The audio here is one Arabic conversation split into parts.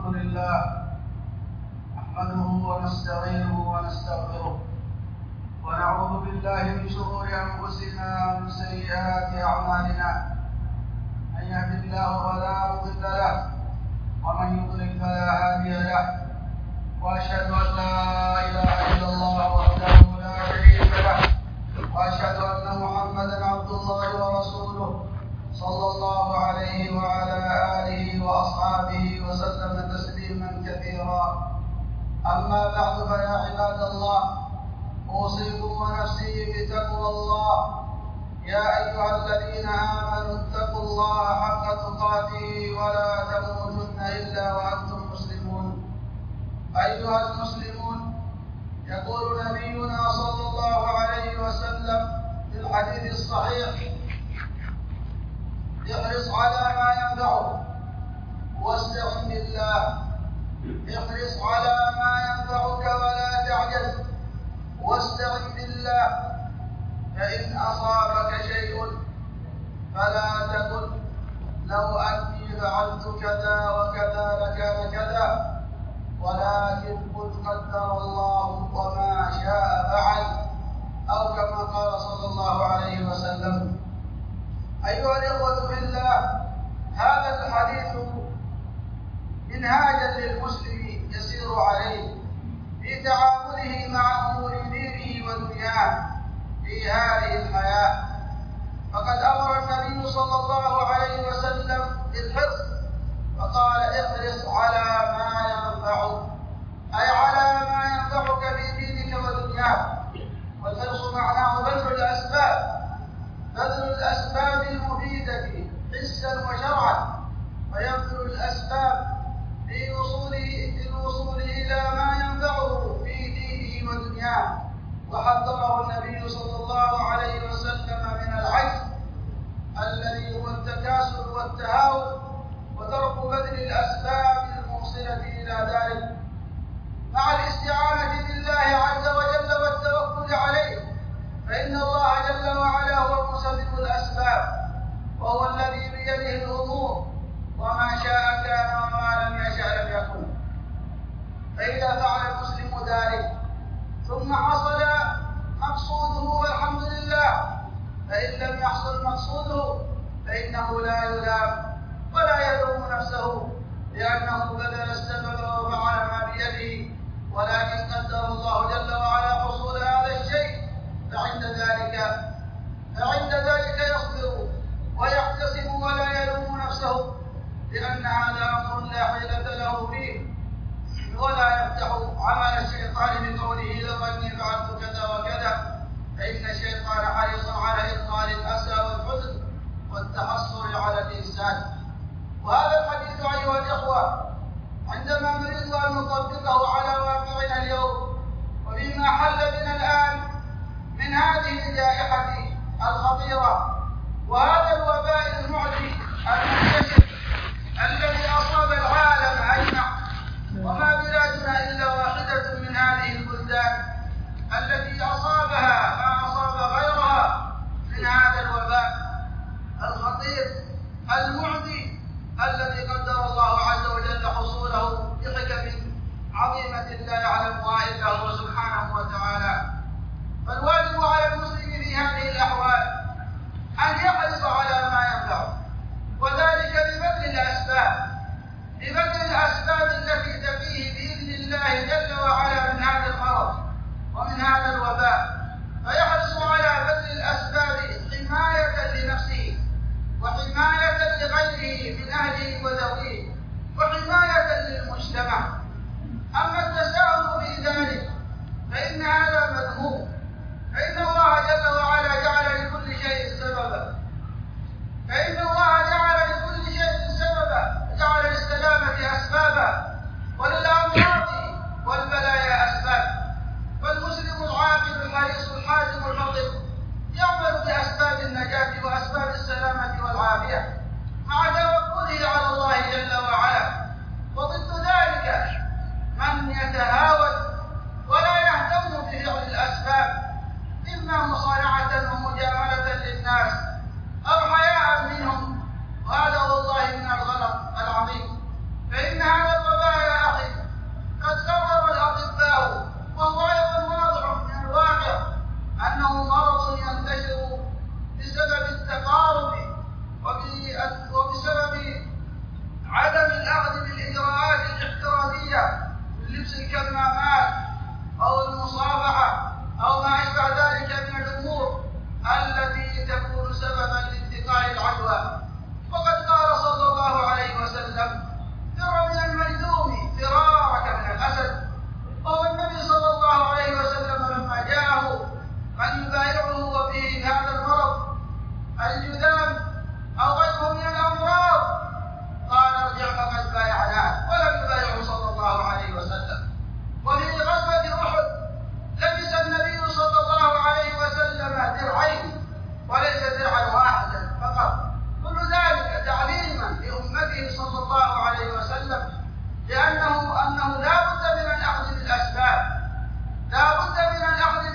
لله نحمده ونستعينه ونستغفره ونعوذ بالله من شرور أنفسنا ومن سيئات أعمالنا. من يهد الله فلا مضل له ومن يضلل فلا هادي له، وأشهد أن لا إله إلا الله وحده لا شريك له، وأشهد أن محمدا عبد الله ورسوله صلى الله عليه وعلى آله وأصحابه وسلم تسليما كثيرا. أما بعد، فيا عباد الله، أوصيكم ونفسي بتقوى الله. يا أيها الذين آمنوا اتقوا الله حق تقاته ولا تموتن إلا وأنتم مسلمون. أيها المسلمون، يقول نبينا صلى الله عليه وسلم في الحديث الصحيح: احرص على ما ينفعك واستعن بالله. احرص على ما ينفعك ولا تعجز، واستعن بالله. فإن أصابك شيء فلا تقل لو أني فعلت كذا وكذا لكان كذا، ولكن قل قدر الله وما شاء فعل، أو كما قال صلى الله عليه وسلم. أيها الإخوة في الله، هذا الحديث منهاجا للمسلم يسير عليه في تعامله مع أمور دينه ودنياه في هذه الحياة. فقد أمر النبي صلى الله عليه وسلم بالحرص، فقال: احرص على ما ينفعك، أي على ما ينفعك في دينك ودنياك. والحرص معناه بذل الأسباب، بذل الأسباب المفيدة حسا وشرعا، ويبذل الأسباب للوصول إلى ما ينفعه في دينه ودنياه. وحذره النبي صلى الله عليه وسلم من العجز الذي هو التكاسل والتهاون، وترك بذل الأسباب الموصلة إلى ذلك، مع الاستعانة بالله عز وجل والتوكل عليه، فإن الله جل وعلا هو مسبب الأسباب، وهو الذي بيده الأمور، وما شاء كان وما لم يشأ لم يكن. فإذا فعل المسلم ذلك ثم حصل مقصوده والحمد لله، فإن لم يحصل مقصوده فإنه لا يلام ولا يلوم نفسه، لأنه بذل السبب وفعل ما بيده، ولكن قدر الله جل وعلا حصول هذا الشيء. فعند ذلك يصبر ويحتسب ولا يلوم نفسه، لأن هذا أمر لا حيلة له فيه، ولا يفتح عمل الشيطان بقوله لو أني فعلت كذا وكذا، فإن الشيطان حريص على إدخال الأسى والحزن والتحسر على الإنسان. وهذا الحديث أيها الإخوة عندما نريد أن نطبقه على واقعنا اليوم وفيما حل بنا الآن من هذه الجائحة الخطيرة وهذا الوباء المعدي المنتشر الذي أصاب العالم أجمع، وما بلادنا إلا واحدة من هذه البلدان التي أصابها ما أصاب غيرها من هذا الوباء الخطير المعدي الذي قدر الله عز وجل حصوله بحكم عظيمة لا يعلمها إلا هو سبحانه وتعالى. فالواجب على المسلم في هذه الأحوال أن يحرص على ما ينفعه، وذلك ببذل الأسباب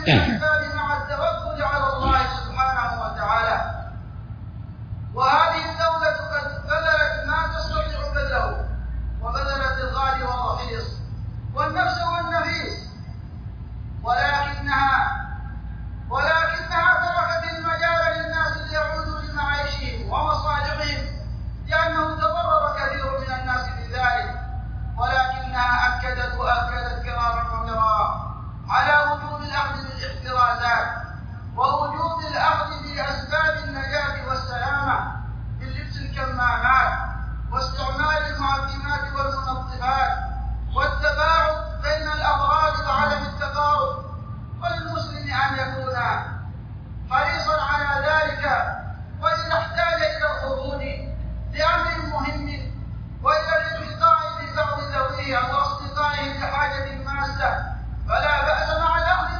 الأسباب مع التوكل على الله سبحانه وتعالى. وهذه الدولة قد بذلت ما تستطيع بذله، وبذلت الغالي والرخيص والنفس والنفيس، ولكنها تركت المجال للناس ليعودوا لمعايشهم ومصالحهم، لأنه تضرر كثير من الناس بذلك. ولكنها أكدت كرارا ومرارا على وجوب الأخذ بالاحترازات ووجوب الأخذ بأسباب النجاة والسلامة، باللبس الكمامات واستعمال المعقمات والمنظفات والتباعد بين الأفراد وعدم التقارب. وللمسلم أن يكون حريصا على ذلك، وإذا احتاج إلى الخروج لأمر مهم وإلى الالتقاء ببعض ذويه أو أصدقائه لحاجة ماسة فلا بأس مع الأخذ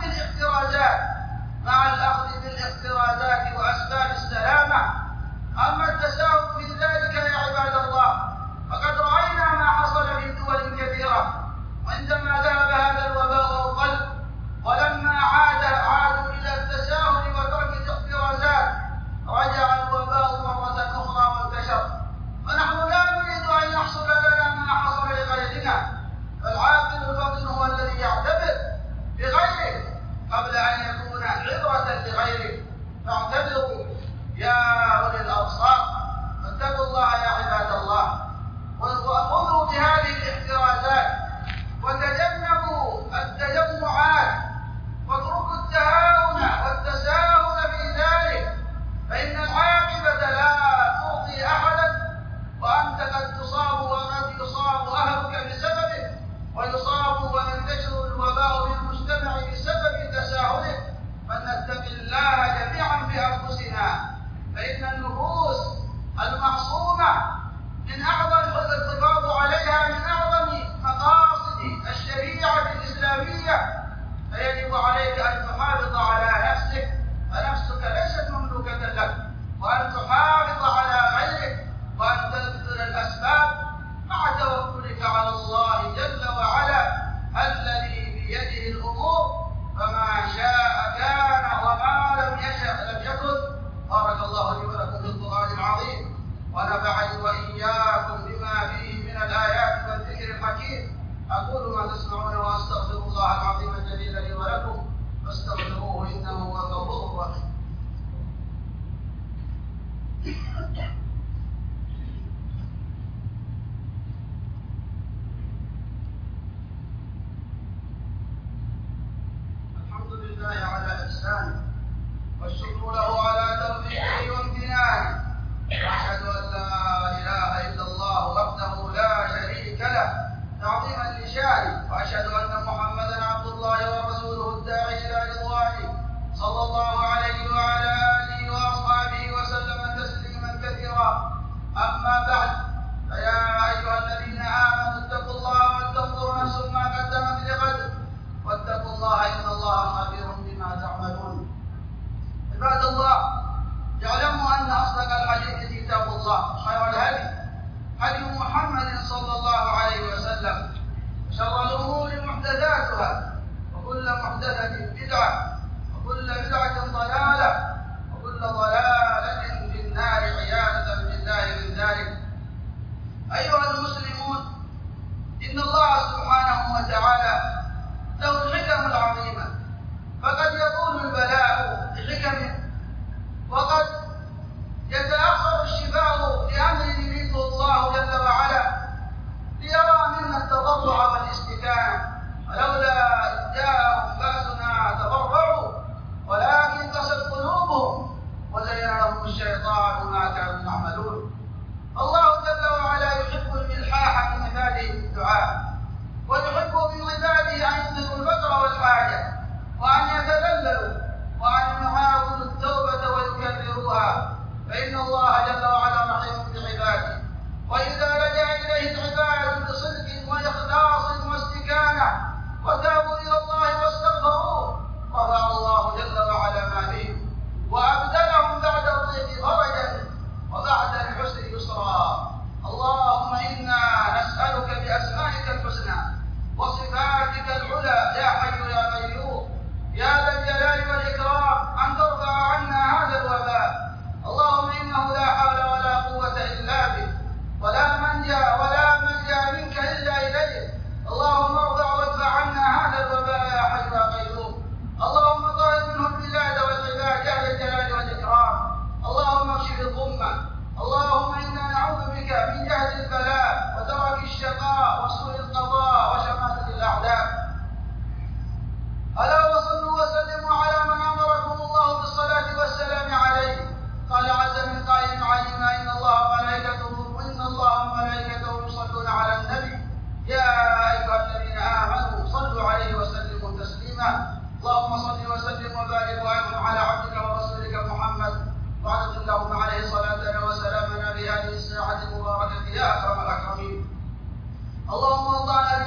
بالاحترازات وأسباب السلامة. أما التساهل في ذلك يا عباد الله فقد رأينا ما حصل في دول كثيرة عندما ذهب هذا الوباء وقل، ولما عادوا إلى التساهل وترك الاحترازات رجع الوباء مرة أخرى وانتشر. ونحن لا نريد أن يحصل لنا ما حصل لغيرنا، فالعاقل الفطن هو الذي يعتبر بغيره قبل أن يكون عبرة لغيره. فاعتبروا يا أولي الأبصار، فاتقوا الله يا عباد الله، وخذوا بهذه الاحترازات وتجنبوا التجمعات، واتركوا التهاون والتساهل في ذلك، فإن العاقبة لا ترضي أحدا، وأنت قد تصاب وقد يصاب أهلك بسببه، ويصاب وينتشر الوباء في المجتمع بسبب تساهله. فلنتق الله جميعا في أنفسنا، فإن النفوس المعصومة من أعظم الحفاظ عليها من أعظم مقاصد الشريعة الإسلامية، فيجب عليك أن تحافظ على نفسك، فنفسك ليست مملوكة لك، وأن تحافظ على غيرك، وأن تبذل الأسباب مع توكلك على الله جل وعلا الذي بيده الأمور، فما شاء كان وما لم يشأ لم يكن. بارك الله لي ولكم في القرآن العظيم، ونفعني وإياكم بما فيه من الآيات والذكر الحكيم. أقول ما تسمعون وأستغفر الله العظيم الجليل لي ولكم، فاستغفروه إنه هو الغفور الرحيم. الحمد لله على إحسانه، والشكر له على توفيقه وامتنانه، وأشهد أن لا إله إلا الله وحده لا شريك له تعظيما لشانه، وأشهد أن محمدا عبد الله ورسوله الداعي إلى رضوانه، صلى الله عليه وعلى آله وأصحابه وسلم تسليما كثيرا. أما بعد، فيا أيها الذين آمنوا اتقوا الله ولتنظر نفس ما قدمت لغد، واتقوا الله إن الله خبير بما تعملون. عباد الله، اعلموا أن أصدق الحديث كتاب الله، خير الهدي هدي محمد صلى الله عليه وسلم، شر الأمور محدثاتها، وكل محدثة بدعة، وكل بدعة ضلالة، وكل ضلالة في النار عياذا بالله من ذلك. أيها المسلمون، إن الله سبحانه وتعالى له الحكم العظيمة، فقد يطول البلاء بحكمه، وقد يتأخر الشفاء لأمر يريده الله جل وعلا ليرى منا التضرع والاستكانة. ولولا إذ جاءهم بأسنا تضرعوا ولكن قست قلوبهم وزين لهم الشيطان ما كانوا يعملون. الله جل وعلا يحب الملحاح من عباده في الدعاء، ويحب من عباده أن يظهروا الفقر والحاجة،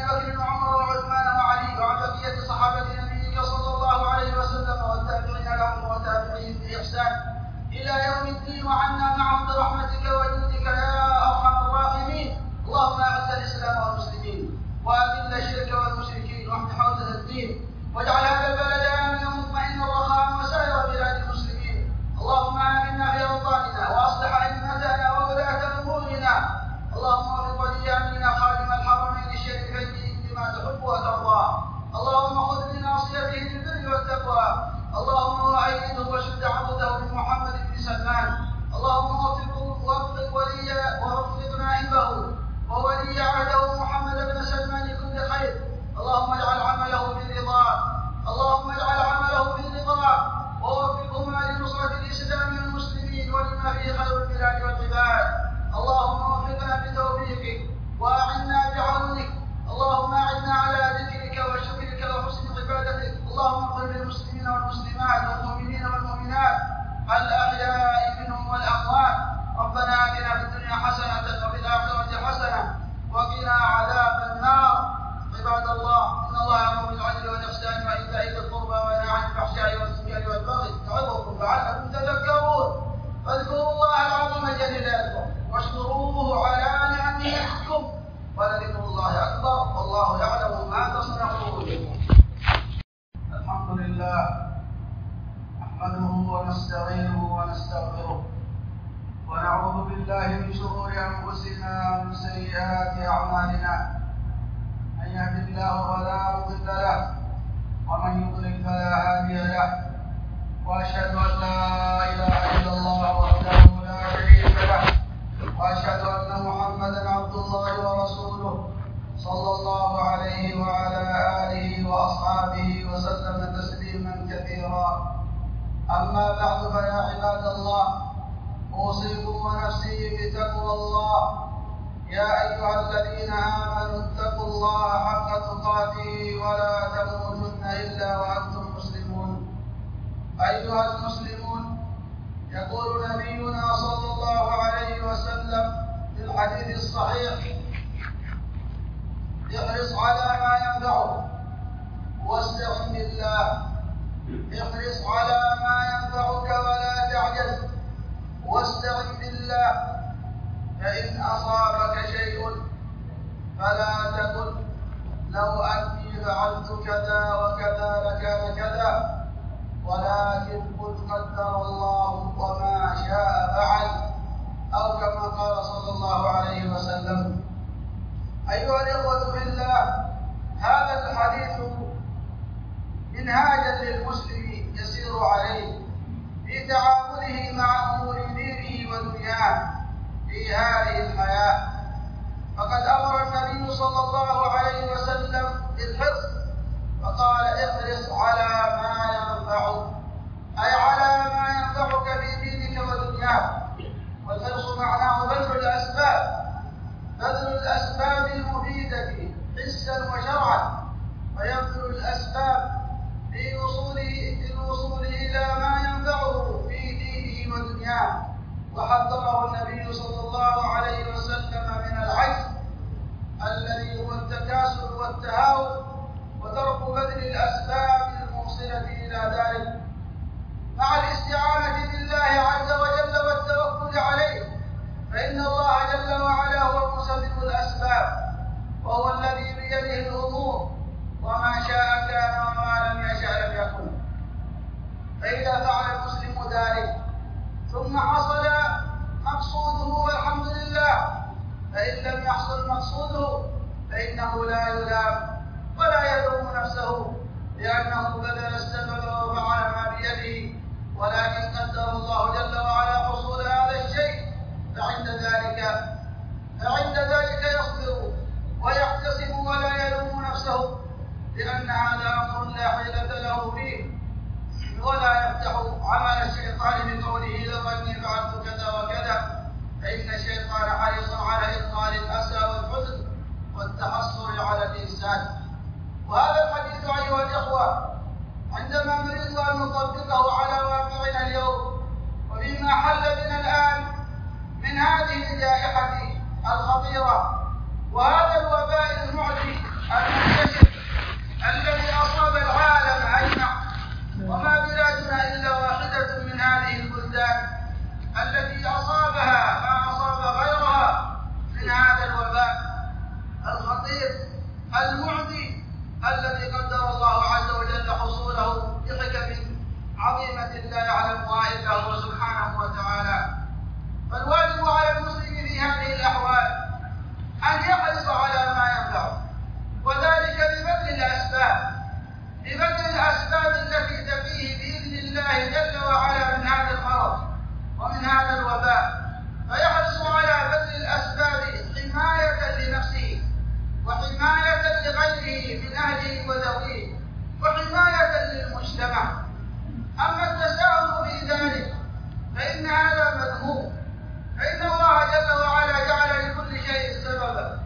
بكر وعمر وعثمان وعلي وعن بقية صحابة نبيك صلى الله عليه وسلم والتابعين لهم وتابعيهم بإحسان إلى يوم الدين، وعنا معهم برحمتك وجودك يا أرحم الراحمين. اللهم أعز الإسلام والمسلمين وأذل الشرك والمشركين واحم حوزة الدين، واجعل هذا البلد آمنا مطمئنا رخاء وسائر بلاد المسلمين. اللهم آمنا في أوطاننا وأصلح أئمتنا وولاة أمورنا. اللهم وفق ولي أمرنا خادم الحرمين الشريفين بما تحب وترضى. اللهم خذ بناصيته للبر والتقوى. اللهم وأيده وشد عضده بمحمد بن سلمان. اللهم وفق نائبه وولي عهده محمد بن سلمان لكل خير. اللهم اجعل عمله في رضاك. اللهم اجعل عمله في رضاك ووفقهما لنصرة الإسلام والمسلمين ولما فيه خير البلاد والعباد. اللهم وفقنا بتوفيقك وأعنا بعونك. اللهم أعنا على ذكرك وشكرك وحسن عبادتك. اللهم اغفر للمسلمين والمسلمات والمؤمنين والمؤمنات الأحياء منهم والأموات. ربنا آتنا في الدنيا حسنة وفي الآخرة حسنة وقنا عذاب النار. عباد الله، إن الله يأمر بالعدل والإحسان وإيتاء ذي القربى وينهى عن الفحشاء والمنكر والبغي يعظكم لعلكم تذكرون. فاذكروا الله العظيم جل جلاله واشكروه على نعمه يزدكم ولذكر الله أكبر والله يعلم ما تصنعون. الحمد لله نحمده ونستعينه ونستغفره ونعوذ بالله من شرور أنفسنا ومن سيئات أعمالنا. من يهد الله فلا مضل له ومن يضلل فلا هادي له، وأشهد أن لا إله إلا الله وحده لا شريك له، وأشهد أن محمدا عبد الله ورسوله صلى الله عليه وعلى آله وأصحابه وسلم تسليما كثيرا. أما بعد، فيا عباد الله، أوصيكم ونفسي بتقوى الله. يا أيها الذين آمنوا اتقوا الله حق تقاته ولا تموتن إلا وأنتم مسلمون. أيها المسلمون، يقول نبينا صلى الله عليه وسلم في الحديث الصحيح: احرص على ما ينفعك واستعن بالله. احرص على ما ينفعك ولا تعجز واستعن بالله. فإن أصابك شيء فلا تقل لو أني فعلت كذا وكذا لكان كذا، ولكن قل قدر الله وما شاء فعل، أو كما قال صلى الله عليه وسلم. أيها الإخوة في الله، هذا الحديث منهاجا للمسلم يسير عليه في تعامله مع أمور دينه ودنياه في هذه الحياة. فقد أمر النبي صلى الله عليه وسلم بالحرص، فقال: احرص على ما ينفعك، أي على ما ينفعك في دينك ودنياك. والحرص معناه بذل الأسباب، بذل الأسباب المفيدة حسا وشرعا، ويبذل الأسباب للوصول إلى ما ينفعه في دينه ودنياه. وحذره النبي صلى الله عليه وسلم من العجز الذي هو التكاسل والتهاون وترك بذل الأسباب الموصلة إلى ذلك، مع الاستعانة بالله عز وجل والتوكل عليه، فإن الله جل وعلا هو مسبب الأسباب وهو الذي بيده الأمور، وما شاء كان وما لم يشاء لم يكن. فإذا فعل المسلم ذلك ثم حصل مقصوده والحمد لله، فإن لم يحصل مقصوده فإنه لا يلام ولا يلوم نفسه، لأنه بذل السبب وفعل ما بيده، ولكن قدر الله جل وعلا حصول هذا الشيء. فعند ذلك يصبر ويحتسب ولا يلوم نفسه، لأن هذا أمر لا حيلة له فيه، ولا يفتح عمل الشيطان بقوله لو أني فعلت كذا وكذا، فإن الشيطان حريص على إدخال الأسى والحزن والتحسر على الإنسان. وهذا الحديث أيها الإخوة عندما نريد أن نطبقه على واقعنا اليوم وفيما حل بنا الآن من هذه الجائحة الخطيرة وهذا الوباء المعدي المعدي الذي قدر الله عز وجل حصوله بحكم عظيمة لا يعلمها إلا هو سبحانه وتعالى. فالواجب على المسلم في هذه الأحوال أن يحرص على ما ينفعه، وذلك ببذل الأسباب التي تفيه بإذن الله جل وعلا من هذا المرض ومن هذا الوباء، فيحرص على بذل الأسباب حماية لنفسه وحماية لغيره من أهله وذويه وحماية للمجتمع. أما التساهل في ذلك فإن هذا مذموم، فإن الله جل وعلا جعل لكل شيء سببا،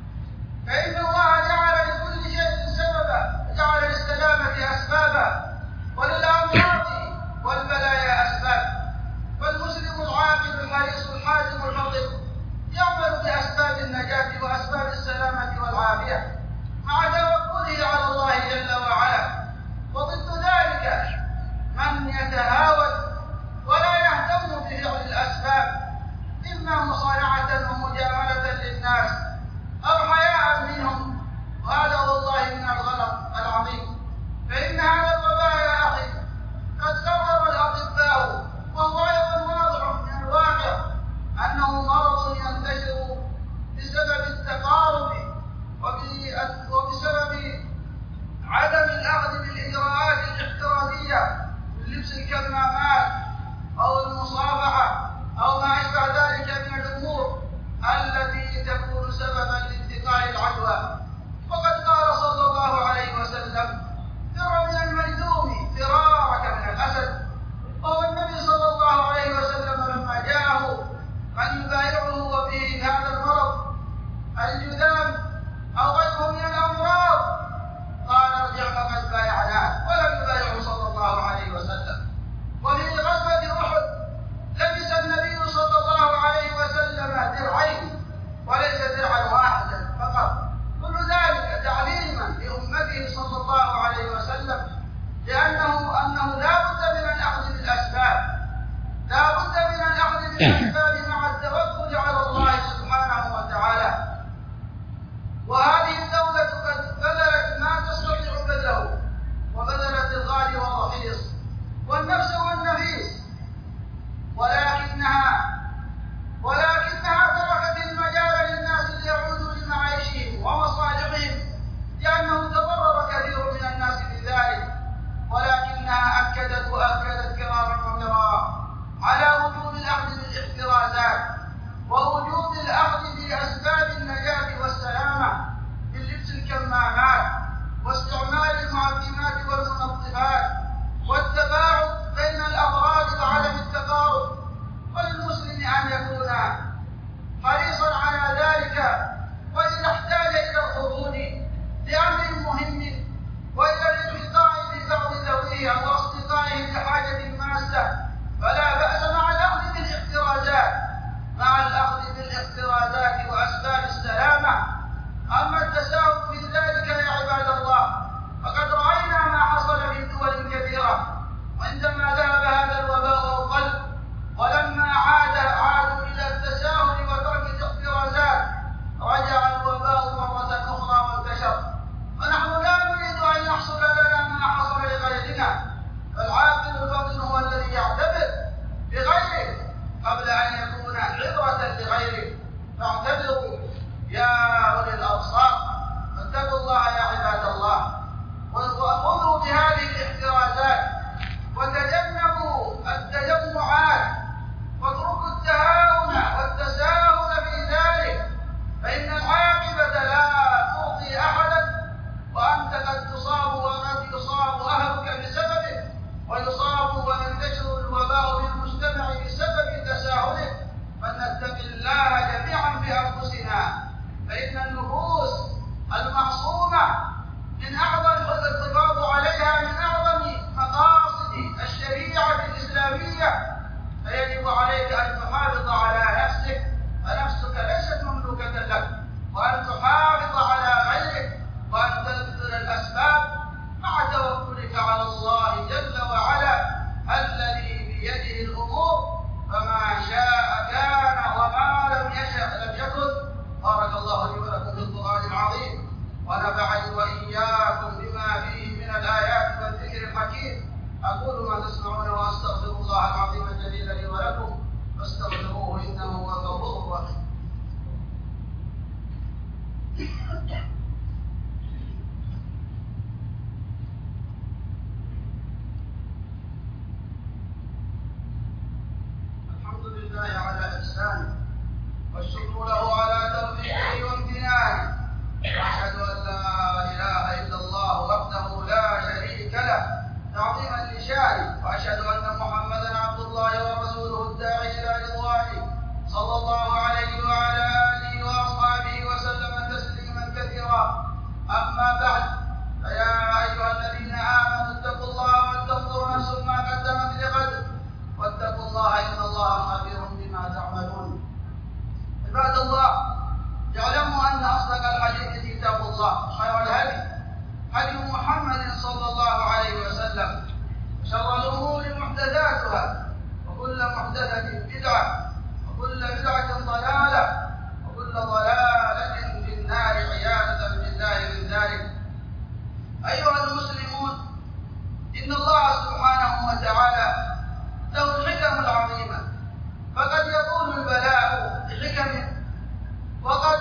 جعل للسلامة أسبابا وللأمراض والبلايا أسباب. فالمسلم العاقل الحريص الحازم الفطن يعمل بأسباب النجاة وأسباب السلامة والعافية مع توكله على الله جل وعلا. وضد ذلك من يتهاون ولا يهتم بفعل الأسباب، إما مصارعة ومجاملة للناس أو حياء منهم، وهذا والله من الغلط العظيم. فإن هذا الوباء يا أخي قد قرر الأطباء، وهو أيضا واضح من الواقع أنه مرض ينتشر بسبب التقارب وبسبب عدم الأخذ بالإجراءات الاحترازية من لبس الكمامات أو المصافحة أو ما أشبه ذلك من الأمور التي تكون سببا لانتقال العدوى. وقد قال صلى الله عليه وسلم: فر من المجذوم فرارك من الأسد. وهو النبي صلى الله عليه وسلم لما جاءه من يبايعه وفيه هذا المرض الجذام أو غيره من الأمراض قال: ارجع فقد بايعناه، ولم يبايعه صلى الله عليه وسلم. وفي غزوة أحد لبس النبي صلى الله عليه وسلم درعين وليس درعا واحدا فقط، كل ذلك تعليما لأمته صلى الله عليه وسلم أنه لا بد من الأخذ بالأسباب، مع التوكل على الله سبحانه وتعالى. وهذه الدولة قد بذلت ما تستطيع بذله، وبذلت الغالي والرخيص والنفس والنفيس، ولكنها تركت المجال للناس ليعودوا لمعايشهم ومصالحهم، لأنه تضرر كثير من الناس بذلك. ولكنها أكدت كرارا ومرارا على وجوب الأخذ بالاحتراز وأشهد أن محمدا عبد الله ورسوله الداعي إلى رضوانه صلى الله عليه وعلى آله وأصحابه وسلم تسليما كثيرا. أما بعد، فيا أيها الذين آمنوا اتقوا الله ولتنظر نفس ما قدمت لغد واتقوا الله إن الله خبير بما تعملون. عباد الله، اعلموا أن أصدق الحديث كتاب الله، خير الهدي هدي محمد صلى الله عليه وسلم، شر الأمور محدثاتها، وكل محدثة بدعة، وكل بدعة ضلالة، وكل ضلالة في النار عياذا بالله من ذلك. أيها المسلمون، إن الله سبحانه وتعالى له الحكم العظيمة، فقد يطول البلاء بحكمه، وقد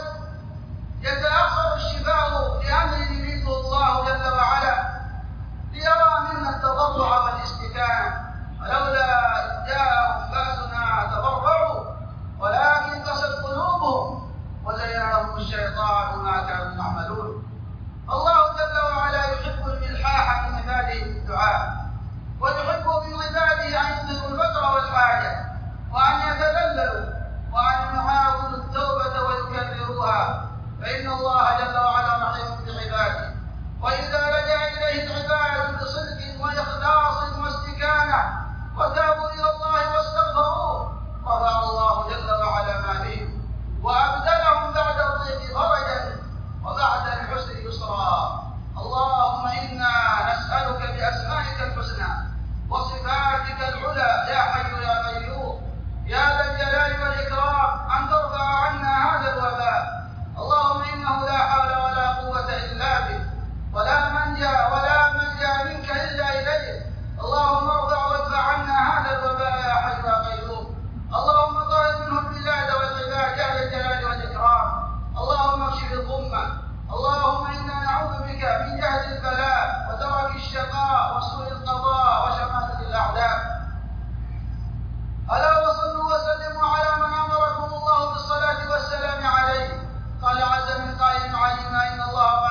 يتأخر الشفاء لأمر يريده الله جل وعلا ليرى منا التضرع والاستكانة، ولولا إذ جاءهم بأسنا تضرعوا ولكن قست قلوبهم وزين لهم الشيطان ما كانوا يعملون. الله جل وعلا يحب الملحاح من عباده في الدعاء، ويحب من عباده أن يظهروا الفقر والحاجة، وأن يتذللوا، وأن يحاولوا التوبة ويكرروها، فإن الله جل وعلا رحيم بعباده. وإذا لجأ إليه العباد بصدق وإخلاص واستكانة وتابوا إلى الله واستغفروه، رفع الله جل وعلا ما بهم وأبدلهم بعد الضيق فرجا وبعد الحسن يسرا. اللهم إنا نسألك بأسمائك الحسنى وصفاتك العلى يا حي يا قيوم يا ذا الجلال والإكرام أن ترفع عنا هذا الوباء. اللهم إنه لا حول ولا قوة إلا بك، ولا منجا ولا ملجا منك إلا إليك. اللهم ارفع وادفع عنا هذا الوباء يا حي يا قيوم. اللهم طهر منه البلاد والعباد يا ذا الجلال والإكرام. اللهم اكشف الغمة. اللهم إنا نعوذ بك من جهد البلاء ودرك الشقاء وسوء القضاء وشماتة الأعداء. ألا وصلوا وسلموا على من أمركم الله بالصلاة والسلام عليه. قال عز من قائل علينا إن الله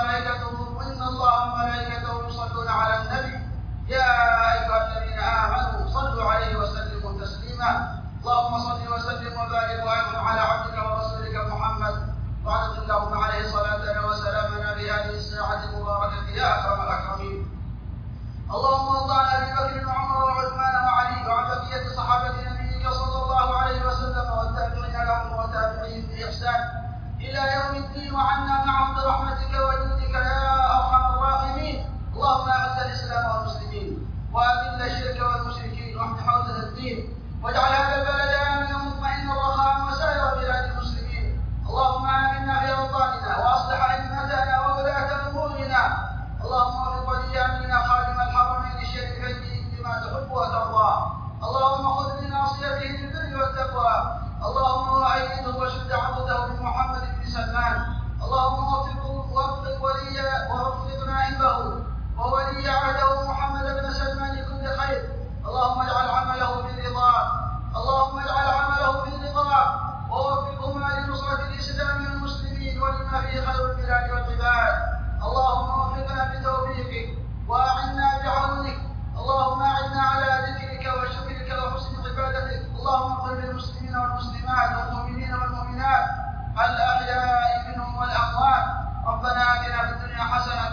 وملائكته يصلون على النبي يا أيها الذين آمنوا صلوا عليه وسلموا تسليما. اللهم صل وسلم وبارك وأنعم على عبدك ورسولك محمد، وعلى اللهم عليه صلاتنا وسلامنا بهذه الساعة المباركة يا أكرم الأكرمين. اللهم ارض عن أبي بكر وعمر وعثمان وعلي وعن بقية صحابة نبيك صلى الله عليه وسلم والتابعين لهم وتابعين بإحسان إلى يوم الدين، وعنا معهم برحمتك وجودك يا أرحم الراحمين. اللهم أعز الإسلام والمسلمين وأذل الشرك والمشركين واحم حوزة الدين، واجعل هذا البلد آمنا مطمئنا رخاء وسائر بلاد المسلمين. اللهم آمنا في أوطاننا وأصلح أئمتنا وولاة أمورنا. اللهم وفق ولي أمرنا خادم الحرمين الشريفين بما تحب وترضى. اللهم خذ بناصيته للبر والتقوى. اللهم وأيده وشد عضده بمحمد بن سلمان. اللهم وفق ووفق نائبه وولي عهده محمد بن سلمان لكل خير. اللهم اجعل عمله في رضاك. اللهم اجعل عمله في رضاك ووفقهما لنصرة الإسلام والمسلمين ولما فيه خير البلاد والعباد. اللهم وفقنا بتوفيقك وأعنا بعونك. اللهم أعنا على ذكرك وشكرك وحسن عبادتك. اللهم اغفر للمسلمين والمسلمات والمؤمنين والمؤمنات الأحياء منهم والأموات. ربنا آتنا في الدنيا حسنة